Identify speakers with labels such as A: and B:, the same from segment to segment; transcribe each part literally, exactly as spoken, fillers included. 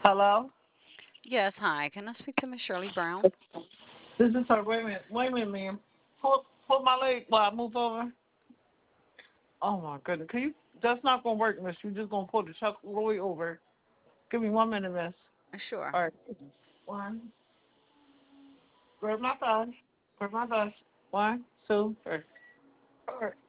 A: Hello?
B: Yes, hi. Can I speak to Miss Shirley Brown?
A: This is her. Wait a minute. Wait a minute, ma'am. Pull, pull my leg while I move over. Oh, my goodness. Can you? That's not going to work, miss. You're just going to pull the chuck all the way over. Give me one minute, miss.
B: Sure.
A: All right. One. Grab my thigh. Grab my thigh. One, two, three. All right.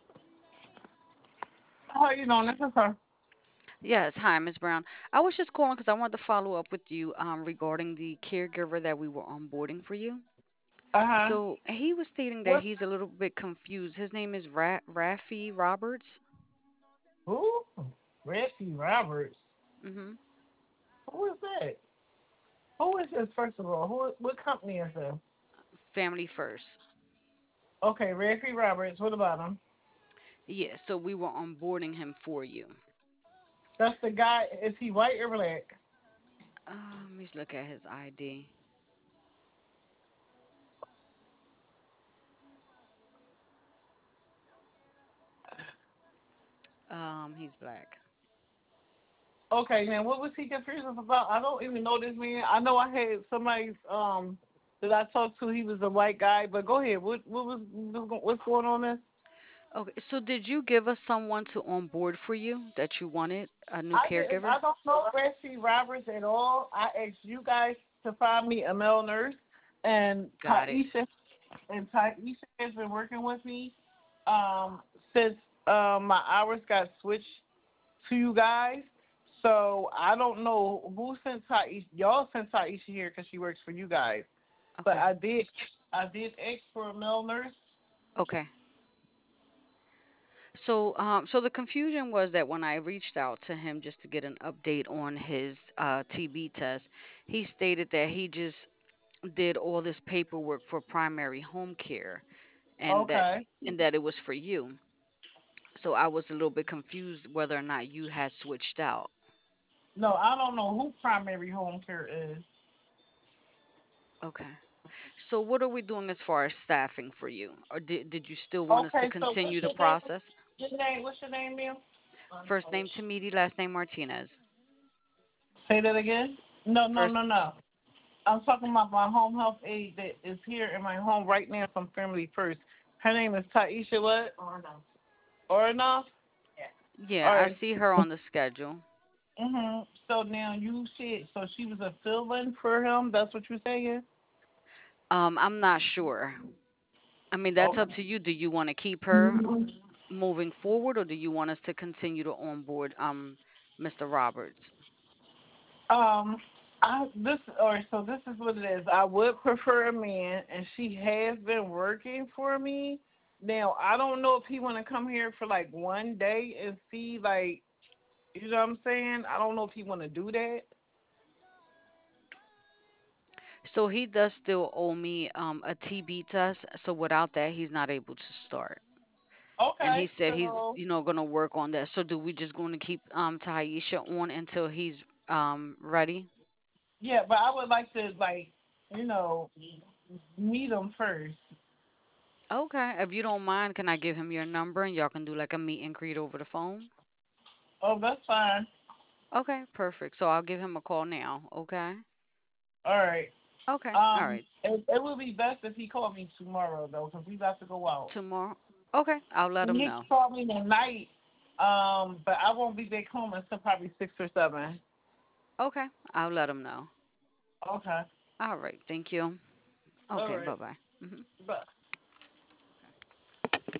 A: How you doing? This is her.
B: Yes, hi, Miss Brown. I was just calling because I wanted to follow up with you um, regarding the caregiver that we were onboarding for you.
A: Uh-huh.
B: So he was stating that
A: What?
B: he's a little bit confused. His name is Ra- Rafi Roberts.
A: Who? Reggie Roberts.
B: hmm
A: Who is that? Who is this, first of all? Who? What company is this?
B: Family First.
A: Okay, Reggie Roberts. What about him?
B: Yeah, so we were onboarding him for you.
A: That's the guy. Is he white or black?
B: Uh, let me just look at his I D. Um, he's black.
A: Okay, now what was he confused about? I don't even know this man. I know I had somebody um that I talked to. He was a white guy, but go ahead. What what was what's going on there?
B: Okay, so did you give us someone to onboard for you that you wanted, a new
A: I didn't.
B: caregiver?
A: I don't know Reggie Roberts at all. I asked you guys to find me a male nurse, and
B: Got it.
A: Taisha and Taisha has been working with me um since um my hours got switched to you guys. So I don't know who sent Taisha. Y'all sent Taisha here because she works for you guys. But
B: Okay.
A: I did, I did ask for a male nurse.
B: Okay. So, um, so the confusion was that when I reached out to him just to get an update on his uh, T B test, he stated that he just did all this paperwork for primary home care, and that
A: Okay.
B: and that it was for you. So I was a little bit confused whether or not you had switched out.
A: No, I don't know who primary home care is.
B: Okay. So what are we doing as far as staffing for you? Or did did you still want us to
A: Okay, so what's
B: continue the
A: your name?
B: process?
A: Your name? What's your name, ma'am?
B: First name Tamidi, last name Martinez.
A: Say that again. No, no,
B: First,
A: no, no. I'm talking about my home health aide that is here in my home right now from Family First. Her name is Taisha what? Or enough?
B: yeah,
A: All
B: I
A: right.
B: see her on the schedule.
A: Mhm. So now you said so she was a fill-in for him. That's what you're saying?
B: Um, I'm not sure. I mean, that's up
A: Okay.
B: to you. Do you want to keep her moving forward, or do you want us to continue to onboard um mister Roberts?
A: Um, I this all right. So this is what it is. I would prefer a man, and she has been working for me. Now I don't know if he want to come here for like one day and see like you know what I'm saying. I don't know if he want to do that.
B: So he does still owe me um a T B test. So without that, he's not able to start. And he
A: Okay,
B: said he's,
A: so
B: you know, gonna work on that. So do we just going to keep um Taisha on until he's um ready?
A: yeah, but I would like to like you know meet him first.
B: Okay. If you don't mind, can I give him your number and y'all can do like a meet and greet over the phone?
A: Oh, that's fine.
B: Okay, perfect. So I'll give him a call now. Okay.
A: All right.
B: Okay. All
A: Um,
B: right.
A: it, it would be best if he called me tomorrow though, because we about to go out.
B: Tomorrow. Okay, I'll let him
A: He
B: know.
A: called me tonight, um, but I won't be back home until probably six or seven.
B: Okay, I'll let him know.
A: Okay.
B: All right. Thank you.
A: All
B: Okay.
A: right.
B: Bye bye.
A: Bye.